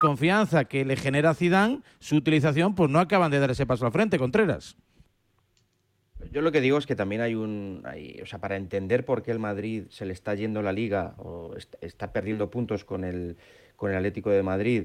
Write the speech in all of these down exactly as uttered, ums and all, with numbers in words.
confianza que le genera Zidane, su utilización, pues no acaban de dar ese paso al frente, Contreras. Yo lo que digo es que también hay un... Hay, o sea, para entender por qué el Madrid se le está yendo la Liga o está, está perdiendo puntos con el, con el Atlético de Madrid,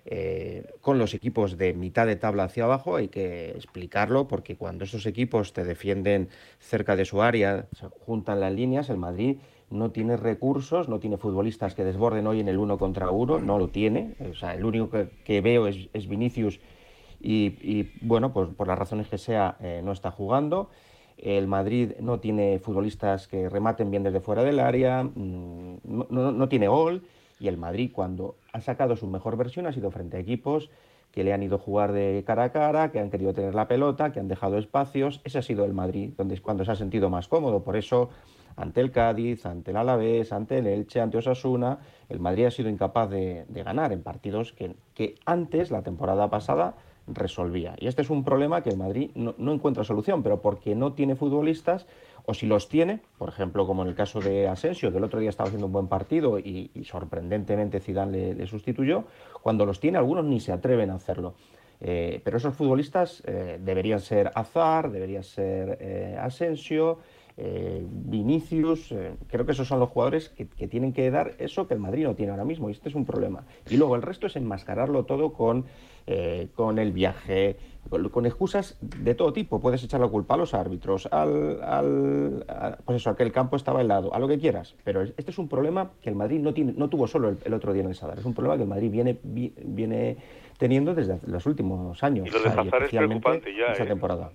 eh, con los equipos de mitad de tabla hacia abajo, hay que explicarlo, porque cuando esos equipos te defienden cerca de su área, se juntan las líneas, el Madrid no tiene recursos, no tiene futbolistas que desborden hoy en el uno contra uno, no lo tiene. O sea, el único que, que veo es, es Vinicius y, y, bueno, pues por las razones que sea, eh, no está jugando. El Madrid no tiene futbolistas que rematen bien desde fuera del área, no, no, no tiene gol, y el Madrid, cuando ha sacado su mejor versión, ha sido frente a equipos que le han ido a jugar de cara a cara, que han querido tener la pelota, que han dejado espacios. Ese ha sido el Madrid, donde es cuando se ha sentido más cómodo. Por eso, ante el Cádiz, ante el Alavés, ante el Elche, ante Osasuna, el Madrid ha sido incapaz de, de ganar en partidos que, que antes, la temporada pasada, resolvía. Y este es un problema que el Madrid no, no encuentra solución, pero porque no tiene futbolistas, o si los tiene, por ejemplo, como en el caso de Asensio, que el otro día estaba haciendo un buen partido y, y sorprendentemente Zidane le, le sustituyó, cuando los tiene algunos ni se atreven a hacerlo. Eh, pero esos futbolistas eh, deberían ser Hazard, deberían ser eh, Asensio, eh, Vinicius, eh, creo que esos son los jugadores que, que tienen que dar eso que el Madrid no tiene ahora mismo, y este es un problema. Y luego el resto es enmascararlo todo con, eh, con el viaje, con, con excusas de todo tipo. Puedes echar la culpa a los árbitros, al, al a, pues eso, a que el campo estaba helado, a lo que quieras, pero este es un problema que el Madrid no tiene, no tuvo solo el, el otro día en el Sadar, es un problema que el Madrid viene, viene teniendo desde los últimos años. Y lo de Hazard es preocupante ya, esta ¿eh? temporada.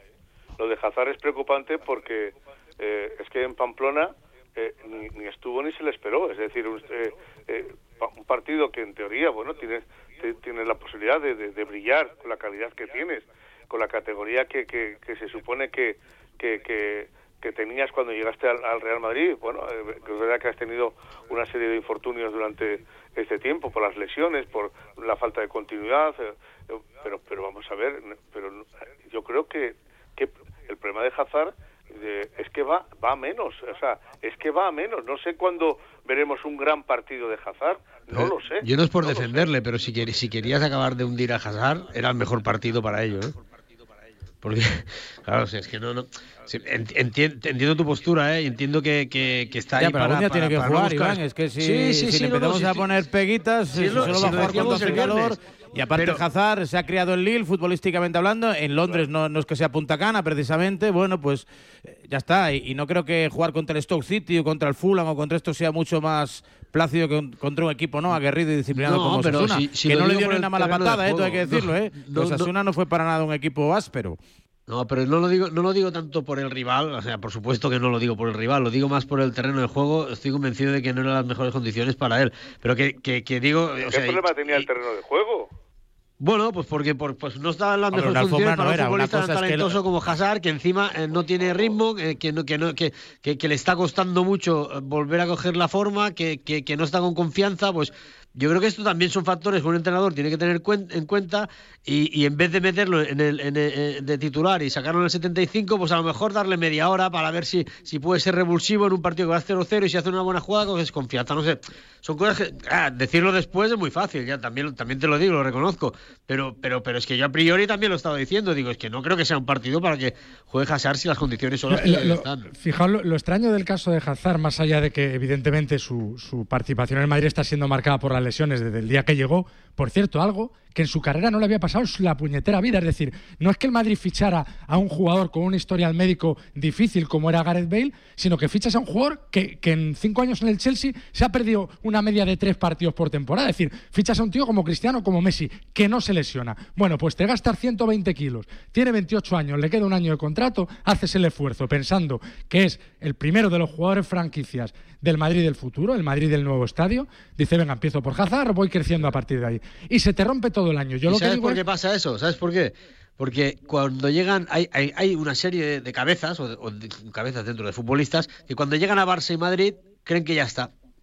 Lo de Hazard es preocupante porque eh, es que en Pamplona eh, ni, ni estuvo ni se le esperó. Es decir, un, eh, eh, un partido que en teoría, bueno, tienes tienes la posibilidad de, de, de brillar con la calidad que tienes, con la categoría que, que, que se supone que, que, que, que tenías cuando llegaste al, al Real Madrid. Bueno, eh, es verdad que has tenido una serie de infortunios durante este tiempo, por las lesiones, por la falta de continuidad, eh, pero pero vamos a ver, pero yo creo que, que el problema de Hazard eh, es que va va a menos, o sea, es que va a menos. No sé cuándo veremos un gran partido de Hazard, no eh, lo sé. Yo no es por no defenderle, pero si, quer, si querías acabar de hundir a Hazard, era el mejor partido para ello, ¿eh? Porque, claro, o sea, es que no... no sí, entiendo, entiendo tu postura, ¿eh? Y entiendo que, que, que está ahí ya, pero para, algún día para, tiene que para jugar, no buscar... Iván, es que si, sí, sí, si sí, le no, empezamos no, a sí, poner peguitas, sí, solo sí, va sí, a jugar cuando hace calor. Y aparte pero... Hazard se ha criado en Lille, futbolísticamente hablando, en Londres no, no es que sea Punta Cana, precisamente, bueno, pues eh, ya está, y, y no creo que jugar contra el Stoke City o contra el Fulham o contra esto sea mucho más plácido que un, contra un equipo no aguerrido y disciplinado no, como Osasuna, si, si que no le dio ni una mala patada, eh, todo hay que decirlo, no, eh, no, Osasuna no, no fue para nada un equipo áspero. No, pero no lo digo, no lo digo tanto por el rival, o sea, por supuesto que no lo digo por el rival, lo digo más por el terreno de juego. Estoy convencido de que no eran las mejores condiciones para él, pero que, que, que digo... O ¿Qué sea, problema y, tenía el terreno de juego? Bueno, pues porque por, pues no estaban las Hombre, mejores condiciones no para era, un futbolista tan talentoso es que... como Hazard, que encima eh, no tiene ritmo, eh, que, no, que, no, que, que, que le está costando mucho volver a coger la forma, que, que, que no está con confianza. Pues yo creo que esto también son factores que un entrenador tiene que tener cuen- en cuenta y, y en vez de meterlo en el, en el de titular y sacarlo en el setenta y cinco, pues a lo mejor darle media hora para ver si, si puede ser revulsivo en un partido que va cero cero y si hace una buena jugada coges confianza. No sé, son cosas que ah, decirlo después es muy fácil, ya también, también te lo digo, lo reconozco, pero, pero, pero es que yo a priori también lo estaba diciendo, digo, es que no creo que sea un partido para que juegue Hazard si las condiciones son las que lo, están. Fijaos, lo, lo extraño del caso de Hazard, más allá de que evidentemente su, su participación en el Madrid está siendo marcada por las lesiones desde el día que llegó, por cierto, algo que en su carrera no le había pasado en la puñetera vida, es decir, no es que el Madrid fichara a un jugador con un historial médico difícil como era Gareth Bale, sino que fichas a un jugador que, que en cinco años en el Chelsea se ha perdido una media de tres partidos por temporada, es decir, fichas a un tío como Cristiano, como Messi, que no se lesiona. Bueno, pues te gastas ciento veinte kilos, tiene veintiocho años, le queda un año de contrato, haces el esfuerzo pensando que es el primero de los jugadores franquicias del Madrid del futuro, el Madrid del nuevo estadio, dice, venga, empiezo por Hazard, voy creciendo a partir de ahí. Y se te rompe todo el año. Yo ¿Y lo sabes que digo por qué es... pasa eso? ¿Sabes por qué? Porque cuando llegan, hay, hay, hay una serie de, de cabezas, o, de, o de cabezas dentro de futbolistas, que cuando llegan a Barça y Madrid, creen que ya está.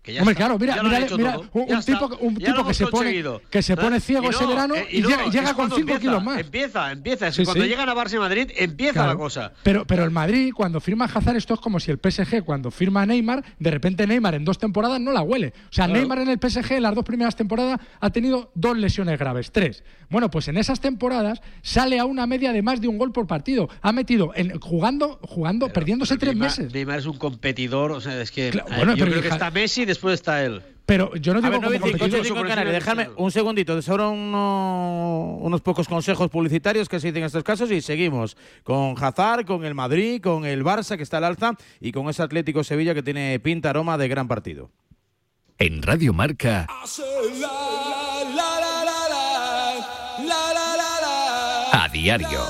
Que ya Hombre, está. claro, mira, Ya lo mira, han hecho mira todo. un, Ya un está. tipo, un Ya lo tipo que hemos se pone conseguido. que se pone ¿Eh? ciego Y ese no, verano eh, y, no, llega, es llega con cuando cinco empieza, kilos más. Empieza, empieza. Es Sí, que cuando sí. llegan a Barça y Madrid, empieza Claro. la cosa. Pero, pero el Madrid, cuando firma a Hazard, esto es como si el P S G, cuando firma a Neymar, de repente Neymar en dos temporadas no la huele. O sea, Claro. Neymar en el P S G en las dos primeras temporadas ha tenido dos lesiones graves, tres. Bueno, pues en esas temporadas sale a una media de más de un gol por partido. Ha metido en, jugando, jugando Pero, perdiéndose pero tres Neymar, meses. Neymar es un competidor, o sea, es que Claro, eh, bueno, yo pero creo que hija- está Messi y después está él. Pero yo no A digo ver, como nueve y cinco, competidor. ocho y cinco en por Canarias. encima del Dejadme un segundito. Sobran uno- unos pocos consejos publicitarios que se dicen en estos casos y seguimos con Hazard, con el Madrid, con el Barça que está al alza y con ese Atlético Sevilla que tiene pinta, aroma de gran partido. En Radio Marca, a diario.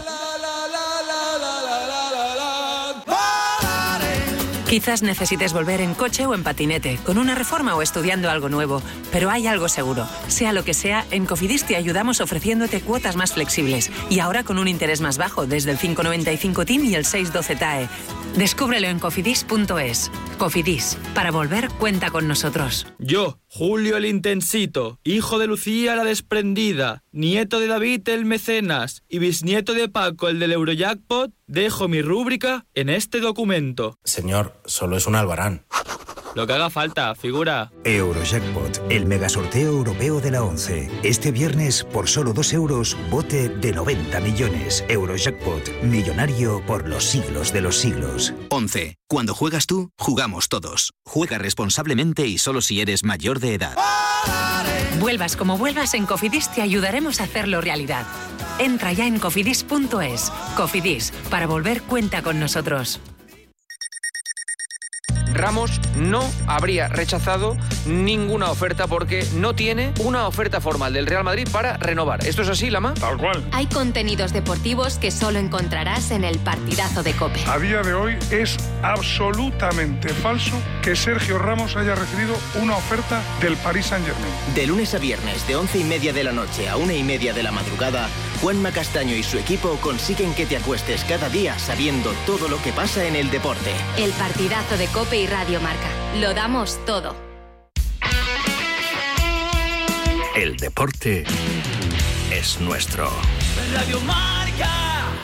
Quizás necesites volver en coche o en patinete, con una reforma o estudiando algo nuevo, pero hay algo seguro. Sea lo que sea, en Cofidis te ayudamos ofreciéndote cuotas más flexibles y ahora con un interés más bajo desde el cinco noventa y cinco T I M y el seis doce T A E. Descúbrelo en cofidis punto es. Cofidis, para volver cuenta con nosotros. Yo, Julio el Intensito, hijo de Lucía la Desprendida, nieto de David el Mecenas y bisnieto de Paco el del Eurojackpot, dejo mi rúbrica en este documento. Señor, solo es un albarán. Lo que haga falta, figura. Eurojackpot, el megasorteo europeo de la once. Este viernes, por solo dos euros, bote de noventa millones. Eurojackpot, millonario por los siglos de los siglos. once. Cuando juegas tú, jugamos todos. Juega responsablemente y solo si eres mayor de edad. Vuelvas como vuelvas, en Cofidis te ayudaremos a hacerlo realidad. Entra ya en cofidis punto es. Cofidis, para volver cuenta con nosotros. Ramos no habría rechazado ninguna oferta porque no tiene una oferta formal del Real Madrid para renovar. ¿Esto es así, Lama? Tal cual. Hay contenidos deportivos que solo encontrarás en el partidazo de COPE. A día de hoy es absolutamente falso que Sergio Ramos haya recibido una oferta del Paris Saint-Germain. De lunes a viernes, de once y media de la noche a una y media de la madrugada, Juanma Castaño y su equipo consiguen que te acuestes cada día sabiendo todo lo que pasa en el deporte. El partidazo de COPE y Radio Marca. Lo damos todo. El deporte es nuestro. Radio Marca.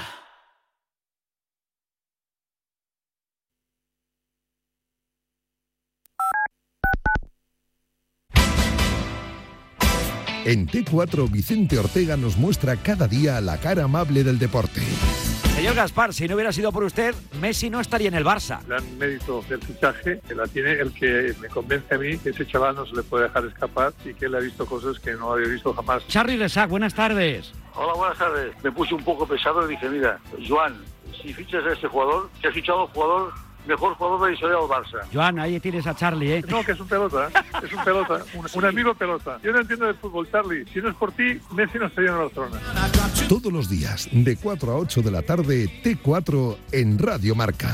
En T cuatro, Vicente Ortega nos muestra cada día la cara amable del deporte. Señor Gaspar, si no hubiera sido por usted, Messi no estaría en el Barça. El gran mérito del fichaje que la tiene el que me convence a mí que ese chaval no se le puede dejar escapar y que él ha visto cosas que no había visto jamás. Charly Resac, buenas tardes. Hola, buenas tardes. Me puse un poco pesado y dije, mira, Joan, si fichas a este jugador, que has fichado a un jugador, mejor jugador de la historia del Barça. Joan, ahí tienes a Charly, ¿eh? No, que es un pelota, ¿eh? Es un pelota, un, un amigo pelota. Yo no entiendo de fútbol, Charly. Si no es por ti, Messi no estaría en Barcelona. Todos los días, de cuatro a ocho de la tarde, T cuatro en Radio Marca.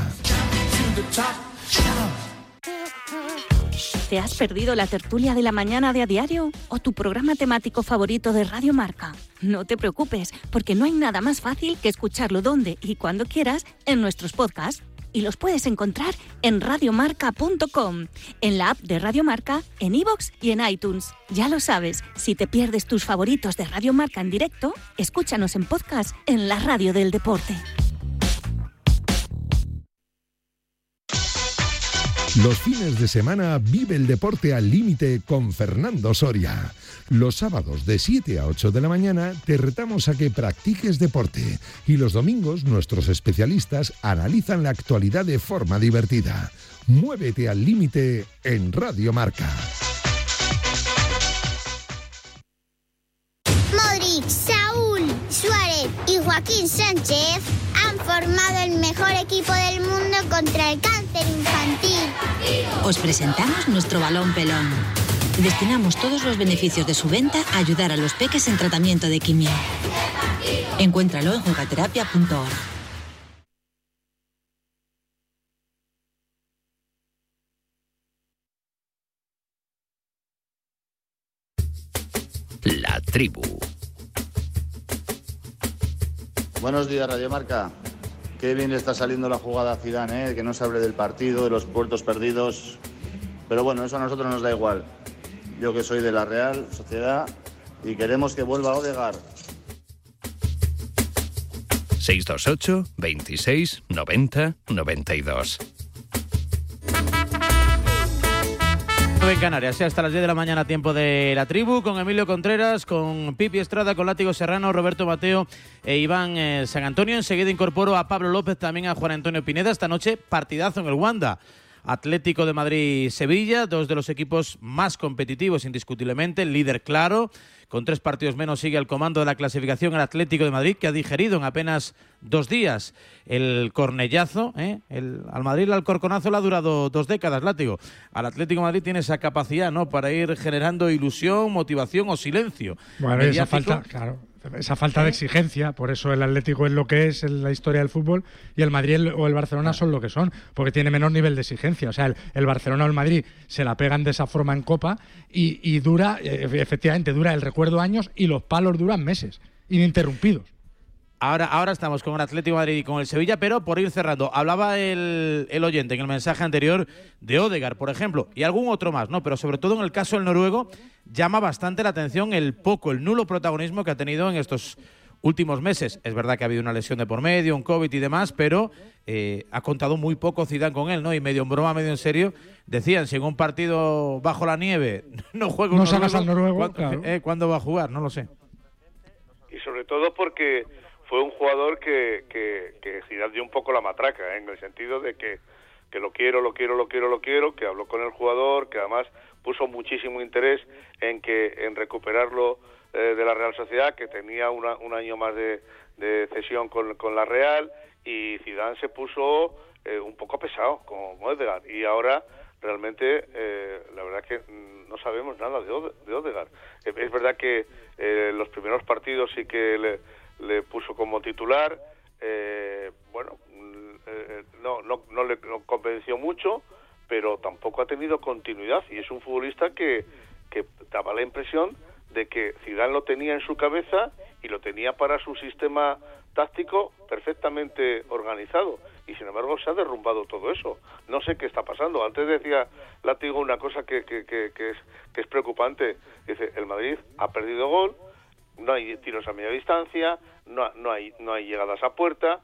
¿Te has perdido la tertulia de la mañana de A Diario o tu programa temático favorito de Radio Marca? No te preocupes, porque no hay nada más fácil que escucharlo donde y cuando quieras en nuestros podcasts. Y los puedes encontrar en radiomarca punto com, en la app de Radio Marca, en iVoox y en iTunes. Ya lo sabes, si te pierdes tus favoritos de Radio Marca en directo, escúchanos en podcast en la radio del deporte. Los fines de semana vive el deporte al límite con Fernando Soria. Los sábados de siete a ocho de la mañana te retamos a que practiques deporte y los domingos nuestros especialistas analizan la actualidad de forma divertida. Muévete al límite en Radio Marca. Modric, Saúl, Suárez y Joaquín Sánchez han formado el mejor equipo del mundo contra el cáncer infantil. Os presentamos nuestro balón pelón. Destinamos todos los beneficios de su venta a ayudar a los peques en tratamiento de quimio. Encuéntralo en jugaterapia punto org. La tribu. Buenos días, Radio Marca. Qué bien le está saliendo la jugada a Zidane, ¿eh? Que no se hable del partido, de los puertos perdidos. Pero bueno, eso a nosotros nos da igual. Yo que soy de la Real Sociedad y queremos que vuelva Odegaard. seis dos ocho, veintiséis, noventa, noventa y dos. En Canarias, hasta las diez de la mañana, tiempo de la tribu, con Emilio Contreras, con Pipi Estrada, con Látigo Serrano, Roberto Mateo e Iván eh, San Antonio. Enseguida incorporo a Pablo López, también a Juan Antonio Pineda. Esta noche, partidazo en el Wanda. Atlético de Madrid-Sevilla, dos de los equipos más competitivos indiscutiblemente, el líder claro, con tres partidos menos sigue al comando de la clasificación el Atlético de Madrid, que ha digerido en apenas dos días el cornellazo, ¿eh? el, al Madrid el alcorconazo le ha durado dos décadas, Látigo. Al Atlético de Madrid tiene esa capacidad, ¿no?, para ir generando ilusión, motivación o silencio. Bueno, esa falta, claro, esa falta de exigencia, por eso el Atlético es lo que es en la historia del fútbol y el Madrid el, o el Barcelona son lo que son, porque tiene menor nivel de exigencia. O sea, el, el Barcelona o el Madrid se la pegan de esa forma en Copa y, y dura, efectivamente, dura el recuerdo años y los palos duran meses, ininterrumpidos. Ahora, ahora estamos con el Atlético de Madrid y con el Sevilla, pero por ir cerrando, hablaba el, el oyente en el mensaje anterior de Odegaard, por ejemplo, y algún otro más, ¿no? Pero sobre todo en el caso del noruego, llama bastante la atención el poco, el nulo protagonismo que ha tenido en estos últimos meses. Es verdad que ha habido una lesión de por medio, un COVID y demás, pero eh, ha contado muy poco Zidane con él, ¿no? Y medio en broma, medio en serio, decían, si en un partido bajo la nieve no juega un no noruego, sacas al noruego, ¿cuándo, claro. eh, ¿cuándo va a jugar? No lo sé. Y sobre todo porque fue un jugador que, que, que Zidane dio un poco la matraca, ¿eh? En el sentido de que, que lo quiero, lo quiero, lo quiero, lo quiero, que habló con el jugador, que además puso muchísimo interés en que en recuperarlo eh, de la Real Sociedad, que tenía una, un año más de, de cesión con, con la Real, y Zidane se puso eh, un poco pesado con Odegaard, y ahora realmente eh, la verdad es que no sabemos nada de, Ode, de Odegaard. Eh, es verdad que eh, los primeros partidos sí que le le puso como titular, eh, bueno, eh, no, no, no le no convenció mucho, pero tampoco ha tenido continuidad, y es un futbolista que, que daba la impresión de que Zidane lo tenía en su cabeza y lo tenía para su sistema táctico perfectamente organizado, y sin embargo se ha derrumbado todo eso. No sé qué está pasando. Antes decía Látigo una cosa que, que, que, que, es, que es preocupante. Dice, el Madrid ha perdido gol, no hay tiros a media distancia, no, no hay no hay llegadas a puerta,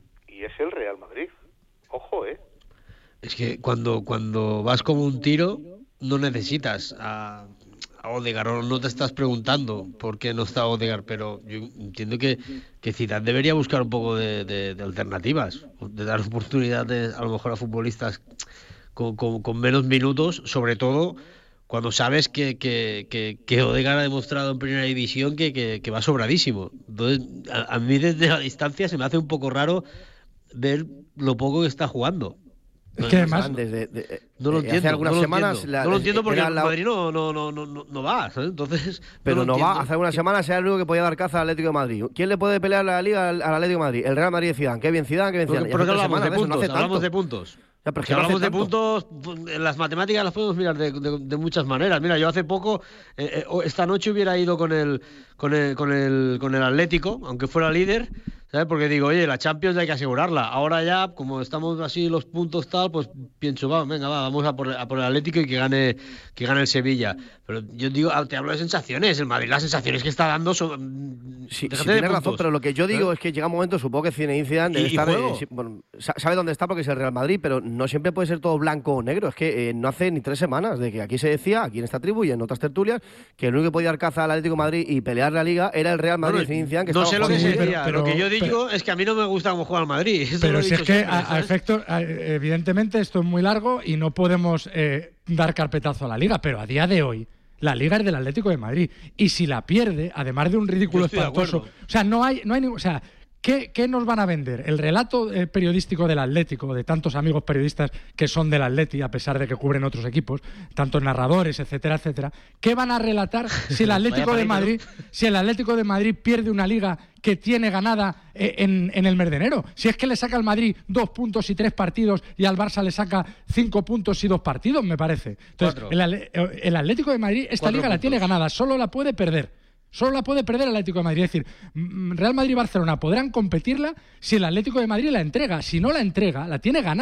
y es el Real Madrid. Ojo, ¿eh? Es que cuando cuando vas como un tiro no necesitas a, a Odegaard, no te estás preguntando por qué no está Odegaard, pero yo entiendo que, que Zidane debería buscar un poco de, de, de alternativas, de dar oportunidades a lo mejor a futbolistas con, con, con menos minutos, sobre todo cuando sabes que, que, que, que Odegaard ha demostrado en primera división que, que, que va sobradísimo. Entonces, a, a mí desde la distancia se me hace un poco raro ver lo poco que está jugando. Es que además desde, de, de, no lo entiendo, hace algunas no lo semanas entiendo, la, no lo entiendo porque el la... Madrid no, no, no, no, no va, ¿sabes? Entonces, pero no, no entiendo. va, hace algunas semanas era el único que podía dar caza al Atlético de Madrid. ¿Quién le puede pelear la Liga al, al Atlético de Madrid? El Real Madrid de Zidane. Qué bien Zidane, qué bien Zidane. Pero, pero que hablamos de puntos, no hace hablamos de puntos. Ya, pero si no hablamos de tanto. puntos, las matemáticas las podemos mirar de, de, de muchas maneras. Mira, yo hace poco, eh, eh, esta noche hubiera ido con el, con el, con el, con el Atlético, aunque fuera líder, ¿sabes? Porque digo, oye, la Champions hay que asegurarla. Ahora ya, como estamos así los puntos tal, pues pienso, va, venga, va, vamos a por, a por el Atlético y que gane, que gane el Sevilla. Pero yo digo, te hablo de sensaciones. El Madrid, las sensaciones que está dando son... Sí, sí tienes razón, pero lo que yo digo ¿Eh? es que llega un momento, supongo que Zinedine Zidane debe ¿Y, estar... y eh, bueno, sabe dónde está porque es el Real Madrid, pero no siempre puede ser todo blanco o negro. Es que eh, no hace ni tres semanas de que aquí se decía, aquí en esta tribu y en otras tertulias, que el único que podía dar caza al Atlético de Madrid y pelear la Liga era el Real Madrid. Bueno, Zidane, que no sé lo que se decía, pero, pero, lo que yo digo pero, es que a mí no me gusta cómo juega el Madrid. Eso pero si es que siempre, a, a efectos, a, evidentemente esto es muy largo y no podemos eh, dar carpetazo a la Liga, pero a día de hoy la Liga es del Atlético de Madrid, y si la pierde, además de un ridículo espantoso, o sea, no hay, no hay ningún, o sea, ¿qué, ¿qué nos van a vender? El relato eh, periodístico del Atlético, de tantos amigos periodistas que son del Atleti, a pesar de que cubren otros equipos, tantos narradores, etcétera, etcétera. ¿Qué van a relatar si el Atlético de Madrid, si el Atlético de Madrid pierde una Liga que tiene ganada eh, en, en el mes de enero? Si es que le saca al Madrid dos puntos y tres partidos y al Barça le saca cinco puntos y dos partidos, me parece. Entonces, el, el Atlético de Madrid esta Cuatro Liga puntos. La tiene ganada, solo la puede perder. Solo la puede perder el Atlético de Madrid. Es decir, Real Madrid y Barcelona podrán competirla si el Atlético de Madrid la entrega. Si no la entrega, la tiene ganada.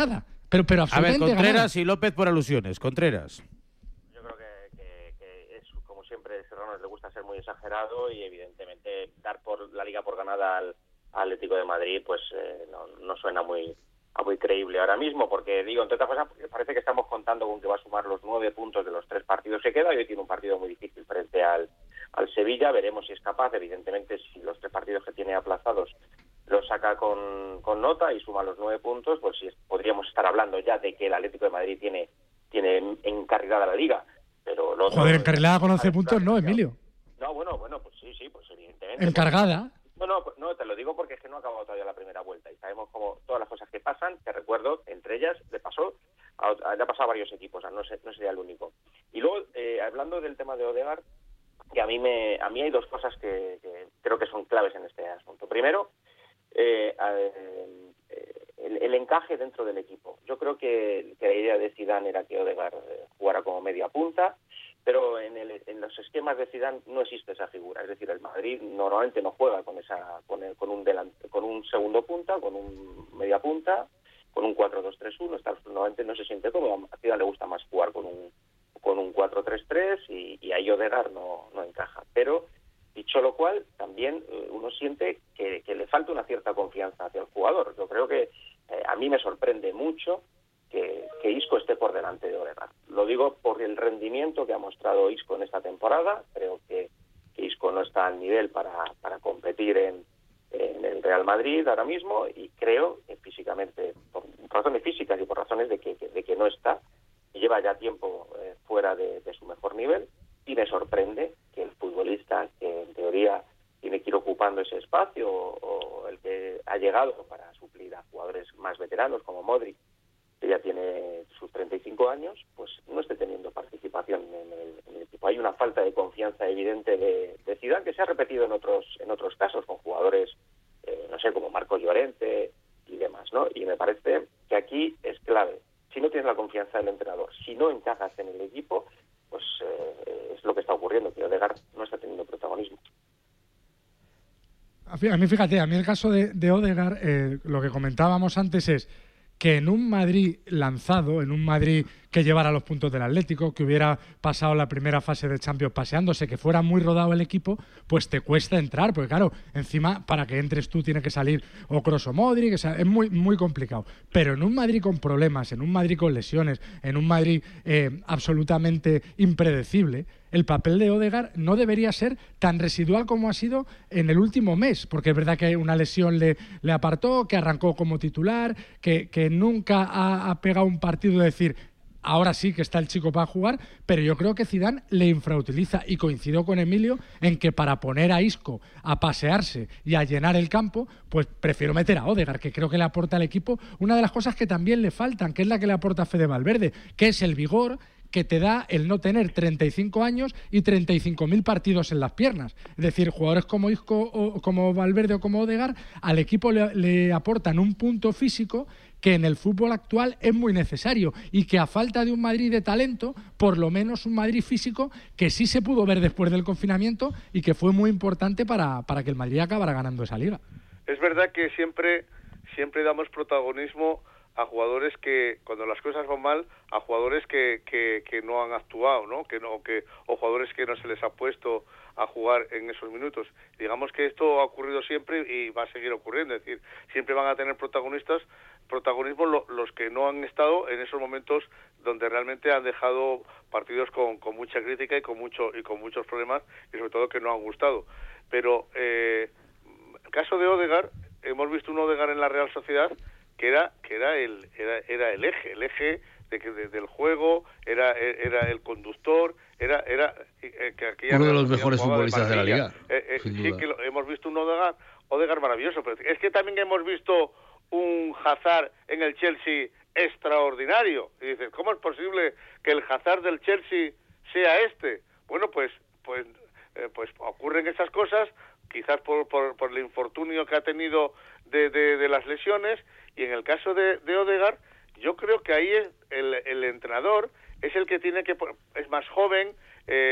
Pero, pero A ver, absolutamente Contreras ganadas. y López por alusiones. Contreras. Yo creo que, que, que es, como siempre, Serrano le gusta ser muy exagerado y evidentemente dar por la Liga por ganada al, al Atlético de Madrid pues eh, no, no suena muy a muy creíble ahora mismo, porque digo, entre otras cosas, parece que estamos contando con que va a sumar los nueve puntos de los tres partidos que queda y hoy tiene un partido muy difícil frente al, al Sevilla. Veremos si es capaz, evidentemente, si los tres partidos que tiene aplazados los saca con, con nota y suma los nueve puntos, pues sí, podríamos estar hablando ya de que el Atlético de Madrid tiene, tiene encarrilada la Liga. Pero lo Joder, otro, encarrilada con once puntos, no, Emilio. No, bueno, bueno, pues sí, sí, pues evidentemente. Encargada. No, no, no, te lo digo porque es que no ha acabado todavía la primera vuelta y sabemos cómo todas las cosas que pasan, te recuerdo, entre ellas le pasó, a, le ha pasado a varios equipos, o sea, no, sé, no sería el único. Y luego, eh, hablando del tema de Odegaard, que a mí me, a mí hay dos cosas que, que creo que son claves en este asunto. Primero, eh, eh, el, el encaje dentro del equipo. Yo creo que, que la idea de Zidane era que Odegaard eh, jugara como media punta, pero en, el, en los esquemas de Zidane no existe esa figura. Es decir, el Madrid normalmente no juega con esa con, el, con un delante, con un segundo punta, con un media punta, con un cuatro dos tres uno. Está, normalmente no se siente cómodo. A Zidane le gusta más jugar con un con un cuatro tres tres y, y ahí Odegaard no, no encaja. Pero, dicho lo cual, también eh, uno siente que, que le falta una cierta confianza hacia el jugador. Yo creo que eh, a mí me sorprende mucho que, que Isco esté por delante de Odegaard. Lo digo por el rendimiento que ha mostrado Isco en esta temporada. Creo que, que Isco no está al nivel para, para competir en, en el Real Madrid ahora mismo y creo que físicamente, por razones físicas y por razones de que, de que no está, lleva ya tiempo eh, fuera de, de su mejor nivel y me sorprende que el futbolista que en teoría tiene que ir ocupando ese espacio o, o el que ha llegado para suplir a jugadores más veteranos como Modric, que ya tiene sus treinta y cinco años, pues no esté teniendo participación en el, en el equipo. Hay una falta de confianza evidente de, de Zidane que se ha repetido en otros en otros casos con jugadores, eh, no sé, como Marco Llorente y demás, ¿no? Y me parece que aquí es clave. Si no tienes la confianza del entrenador, si no encajas en el equipo, pues eh, es lo que está ocurriendo, que Odegaard no está teniendo protagonismo. A mí, fíjate, a mí el caso de, de Odegaard, eh, lo que comentábamos antes es que en un Madrid lanzado, en un Madrid que llevara los puntos del Atlético, que hubiera pasado la primera fase de Champions paseándose, que fuera muy rodado el equipo, pues te cuesta entrar, porque claro, encima para que entres tú tiene que salir o Kroos o Modric, o sea, es muy, muy complicado. Pero en un Madrid con problemas, en un Madrid con lesiones, en un Madrid eh, absolutamente impredecible, el papel de Odegaard no debería ser tan residual como ha sido en el último mes, porque es verdad que una lesión le, le apartó, que arrancó como titular, que, que nunca ha, ha pegado un partido de decir ahora sí que está el chico para jugar, pero yo creo que Zidane le infrautiliza y coincido con Emilio en que para poner a Isco a pasearse y a llenar el campo, pues prefiero meter a Odegaard, que creo que le aporta al equipo una de las cosas que también le faltan, que es la que le aporta a Fede Valverde, que es el vigor que te da el no tener treinta y cinco años y treinta y cinco mil partidos en las piernas. Es decir, jugadores como Isco o como Valverde o como Odegaard al equipo le, le aportan un punto físico que en el fútbol actual es muy necesario y que a falta de un Madrid de talento, por lo menos un Madrid físico que sí se pudo ver después del confinamiento y que fue muy importante para, para que el Madrid acabara ganando esa liga. Es verdad que siempre, siempre damos protagonismo a jugadores que, cuando las cosas van mal, a jugadores que, que, que no han actuado, ¿no? Que no, que, o jugadores que no se les ha puesto a jugar en esos minutos. Digamos que esto ha ocurrido siempre y va a seguir ocurriendo, es decir, siempre van a tener protagonistas, protagonismo lo, los que no han estado en esos momentos donde realmente han dejado partidos con, con mucha crítica y con mucho y con muchos problemas y sobre todo que no han gustado. Pero eh, el caso de Odegaard, hemos visto un Odegaard en la Real Sociedad que era que era el era, era el eje el eje de que de, del juego, era era el conductor, era era eh, que aquella uno de los mejores futbolistas de, de la liga. Eh, eh, sí duda. Que lo, hemos visto un Odegaard, Odegaard maravilloso, pero es que también hemos visto un Hazard en el Chelsea extraordinario. Y dices, ¿cómo es posible que el Hazard del Chelsea sea este? Bueno, pues pues eh, pues ocurren esas cosas, quizás por por, por el infortunio que ha tenido de, de, de las lesiones. Y en el caso de, de Odegaard, yo creo que ahí es el, el entrenador es el que tiene que, es más joven, eh,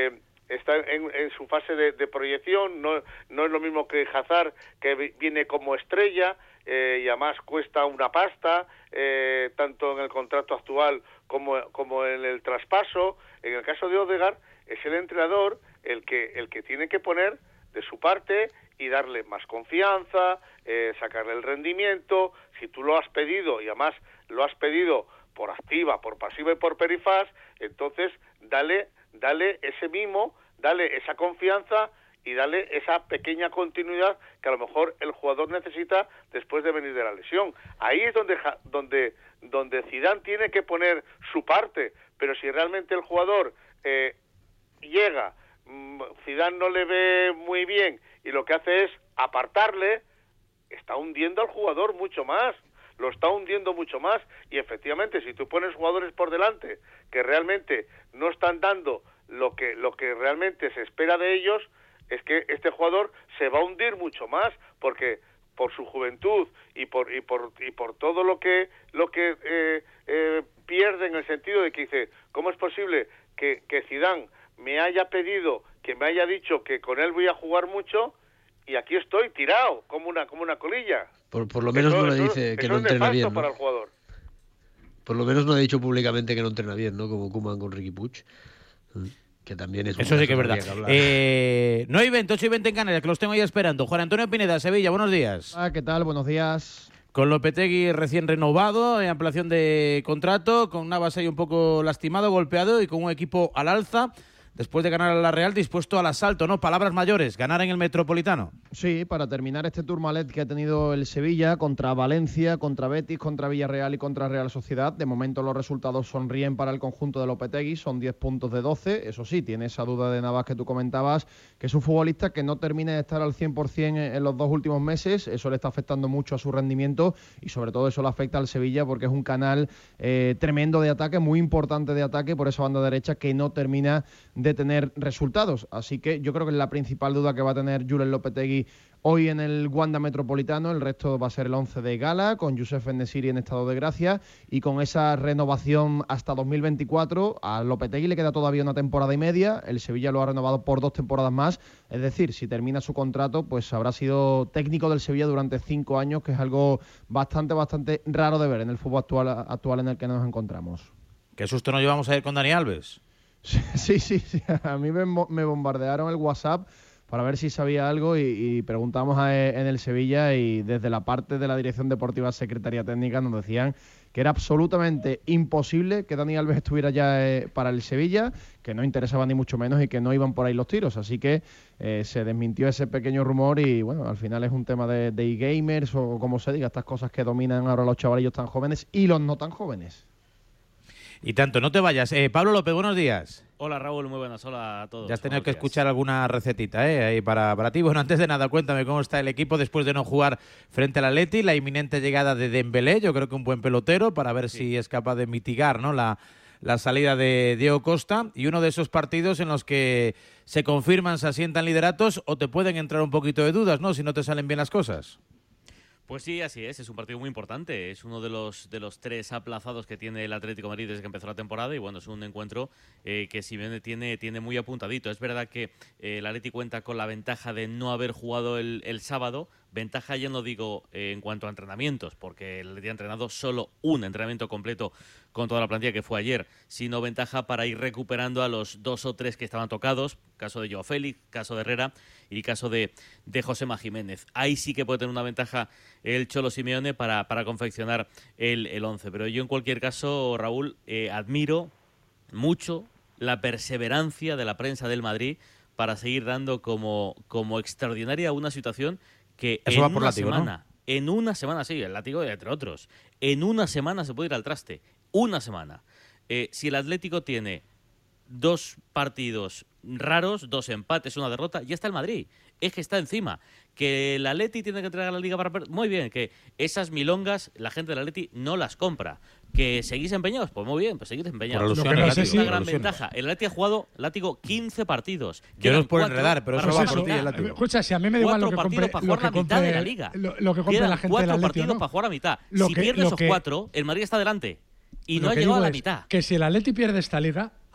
está en, en su fase de, de proyección, no, no es lo mismo que Hazard, que viene como estrella, eh, y además cuesta una pasta, eh, tanto en el contrato actual como, como en el traspaso. En el caso de Odegaard, es el entrenador el que, el que tiene que poner de su parte y darle más confianza, eh, sacarle el rendimiento. Si tú lo has pedido, y además lo has pedido por activa, por pasiva y por perifaz, entonces dale, dale ese mimo, dale esa confianza y dale esa pequeña continuidad que a lo mejor el jugador necesita después de venir de la lesión. Ahí es donde donde donde Zidane tiene que poner su parte, pero si realmente el jugador eh, llega, Zidane no le ve muy bien y lo que hace es apartarle, está hundiendo al jugador mucho más, lo está hundiendo mucho más. Y efectivamente, si tú pones jugadores por delante que realmente no están dando lo que lo que realmente se espera de ellos, es que este jugador se va a hundir mucho más, porque por su juventud y por y por y por todo lo que lo que eh, eh, pierde, en el sentido de que dice, ¿cómo es posible que que Zidane me haya pedido, que me haya dicho que con él voy a jugar mucho, y aquí estoy tirado como una como una colilla? Por, por lo menos eso, no le eso, dice que eso no es entrena bien, ¿no? para el jugador. Por lo menos no ha dicho públicamente que no entrena bien, ¿no? Como Koeman con Riqui Puig, que también es un Eso sí que es verdad. que Eh, nueve y veinte, ocho y veinte en Canarias, que los tengo ahí esperando. Juan Antonio Pineda, Sevilla, buenos días. Ah, ¿qué tal? Buenos días. Con Lopetegui recién renovado, en ampliación de contrato, con Navas ahí un poco lastimado, golpeado, y con un equipo al alza, después de ganar a la Real, dispuesto al asalto, ¿no? Palabras mayores, ganar en el Metropolitano. Sí, para terminar este Tourmalet que ha tenido el Sevilla contra Valencia, contra Betis, contra Villarreal y contra Real Sociedad. De momento los resultados sonríen para el conjunto de Lopetegui, son diez puntos de doce. Eso sí, tiene esa duda de Navas que tú comentabas, que es un futbolista que no termina de estar al cien por cien en los dos últimos meses. Eso le está afectando mucho a su rendimiento y sobre todo eso le afecta al Sevilla porque es un canal eh, tremendo de ataque, muy importante de ataque por esa banda derecha que no termina de tener resultados. Así que yo creo que es la principal duda que va a tener Julen Lopetegui hoy en el Wanda Metropolitano. El resto va a ser el once de gala, con Youssef En-Nesyri en estado de gracia y con esa renovación hasta dos mil veinticuatro. A Lopetegui le queda todavía una temporada y media, el Sevilla lo ha renovado por dos temporadas más, es decir, si termina su contrato, pues habrá sido técnico del Sevilla durante cinco años, que es algo bastante, bastante raro de ver en el fútbol actual, actual en el que nos encontramos. ¿Qué susto nos llevamos a ir con Dani Alves? Sí, sí, sí. A mí me, me bombardearon el WhatsApp para ver si sabía algo y, y preguntamos a, en el Sevilla, y desde la parte de la Dirección Deportiva, Secretaría Técnica, nos decían que era absolutamente imposible que Dani Alves estuviera ya eh, para el Sevilla, que no interesaba ni mucho menos y que no iban por ahí los tiros. Así que eh, se desmintió ese pequeño rumor y bueno, al final es un tema de, de e-gamers o como se diga, estas cosas que dominan ahora los chavalillos tan jóvenes y los no tan jóvenes. Y tanto, no te vayas. Eh, Pablo López, buenos días. Hola Raúl, muy buenas, hola a todos. Ya has tenido que escuchar alguna recetita, ¿eh? Ahí para, para ti. Bueno, antes de nada, cuéntame cómo está el equipo después de no jugar frente al Atleti, la inminente llegada de Dembélé, yo creo que un buen pelotero, para ver sí. si es capaz de mitigar, ¿no?, la, la salida de Diego Costa, y uno de esos partidos en los que se confirman, se asientan lideratos o te pueden entrar un poquito de dudas, ¿no?, si no te salen bien las cosas. Pues sí, así es, es un partido muy importante, es uno de los de los tres aplazados que tiene el Atlético de Madrid desde que empezó la temporada, y bueno, es un encuentro eh, que Simeone tiene, tiene muy apuntadito. Es verdad que eh, el Atleti cuenta con la ventaja de no haber jugado el, el sábado, ventaja ya no digo eh, en cuanto a entrenamientos, porque el Atleti ha entrenado solo un entrenamiento completo con toda la plantilla, que fue ayer, sino ventaja para ir recuperando a los dos o tres que estaban tocados, caso de Joao Félix, caso de Herrera y caso de, de Josema Jiménez. Ahí sí que puede tener una ventaja el Cholo Simeone para, para confeccionar el, el once. Pero yo en cualquier caso, Raúl, eh, admiro mucho la perseverancia de la prensa del Madrid para seguir dando como, como extraordinaria una situación que Eso en va por una látigo, semana, ¿no? en una semana, sí, el látigo entre otros, en una semana se puede ir al traste, una semana. Eh, si el Atlético tiene dos partidos raros, dos empates, una derrota, ya está el Madrid. Es que está encima. Que el Atleti tiene que entregar la Liga para perder, muy bien. Que esas milongas la gente del Atleti no las compra. Que seguís empeñados, pues muy bien, pues seguid empeñados. Por alusiones, es una por gran alusiones. ventaja. El Atleti ha jugado, látigo, quince partidos. Yo no Quedan os puedo cuatro enredar, pero eso para va jugar por ti, la el mitad. látigo. Escucha, si a mí me da igual lo Cuatro que partidos compre, para lo jugar que la mitad compre, de la Liga. Lo, lo que compre Quedan la gente cuatro del Atleti, partidos ¿no? para jugar a mitad. Lo si que- pierde lo esos que- cuatro, el Madrid está delante. Y Lo no ha que llegado a digo la es mitad. que si el Atleti pierde esta liga,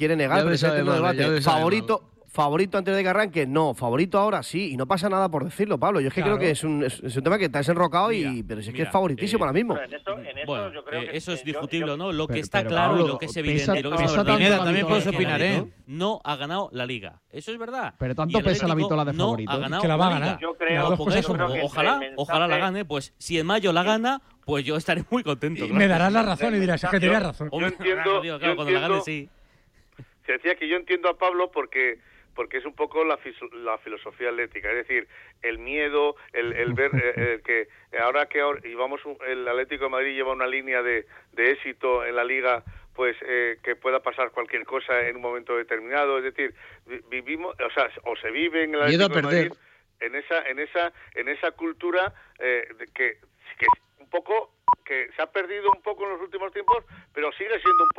quiere negar, Ya pero me ese sabe eterno mal, ya debate. me sabe Favorito, favorito antes de que arranque, no, favorito ahora sí, y no pasa nada por decirlo, Pablo. Yo es que Claro. creo que es un, es, es un tema que te has enrocado, Mira, y pero si es mira, que es favoritísimo eh, ahora mismo. En eso, en eso Bueno, yo creo eh, que eso es yo- discutible, yo- ¿no? Lo que Pero- está pero, claro Pablo, y lo que es pesa- evidente y lo que es pesa verdad. tanto Pineda, la también vitola puedes de opinar, favorito. ¿eh? No ha ganado la Liga. Eso es verdad. Pero tanto Y el pesa la Atlético vitola de no favorito. ha ganado Que la va a Liga. ganar. Yo Las creo, dos cosas yo son creo como, que ojalá, el ojalá la mensaje- gane. Pues si en mayo la gana, pues yo estaré muy contento. Y claro. me darás la razón y dirás, es que tenías razón. Yo Hombre, entiendo, claro, tío, claro, yo cuando la gane, entiendo- sí. Se decía que yo entiendo a Pablo porque porque es un poco la, fis- la filosofía atlética, es decir, el miedo, el, el ver eh, el que ahora que ahora, y vamos un- el Atlético de Madrid lleva una línea de, de éxito en la Liga, pues eh, que pueda pasar cualquier cosa en un momento determinado, es decir, vi- vivimos, o sea, o se vive en el Miedo a Atlético de perder. Madrid en esa en esa en esa cultura eh, de que que un poco que se ha perdido un poco en los últimos tiempos, pero sigue siendo un poco